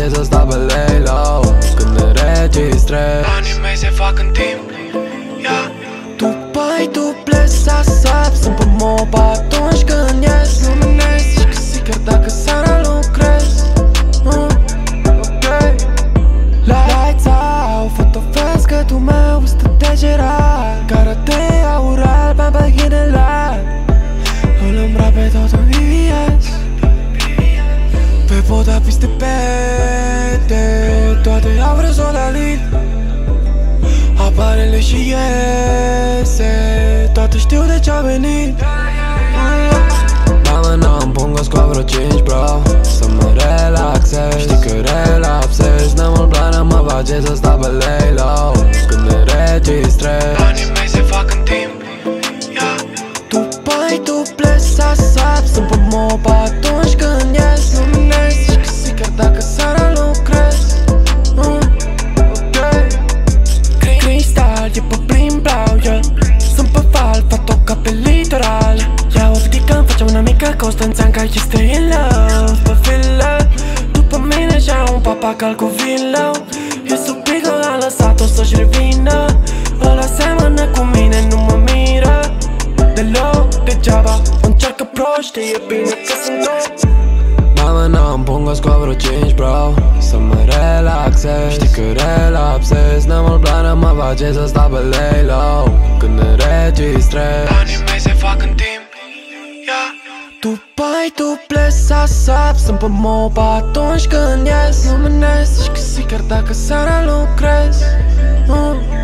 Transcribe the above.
face să stau pe lay low când înregistrez. Banii mei se fac în timp, yeah. Tu pai, tu pleci să sap, sunt pe mob atunci când ies. Luminez și că si chiar dacă seara lucrez. Ok. Lights out, fotofrescătul meu stă degerat. Karate aur alb, am pe ghinelat. Îl îmbrac pe tot în VVS. Pe poda piste pete, toate au rezonalit. Aparele și iese, toate știu de ce-a venit. Mamă, n-am pun cu vreo 5, bro, să mă relaxez. Știi că relapsez, n-am mult plan, mă face să stau pe lay low când înregistrez. Banii mei se fac în timp, yeah. Tu pai, tu pleci să sap, sunt pe mob atunci când ies. Luminez și că si chiar dacă seara lucrez. Cristal, e pe plin blau, yeah. Sunt pe val, fac ca pe litoral. Ia o ridicăm, facem una mică Constanțeanca, este in love pe vilă. După mine și-a un papagal cu vilă. E sub pică, am lăsat-o să-și revină. Ăla seamănă cu mine, nu mă miră deloc, degeaba încearcă proști, e bine că sunt două. Mamă, n-am pun cu vreo 5, bro, să mă relaxez. Știi că relapsez, n-am mult plan, mă face să stau pe lay low când înregistrez. Banii mei se fac în timp, yeah. Tu pai, tu pleci să sap, sunt pe mob atunci când ies. Luminez și că si chiar dacă seara lucrez.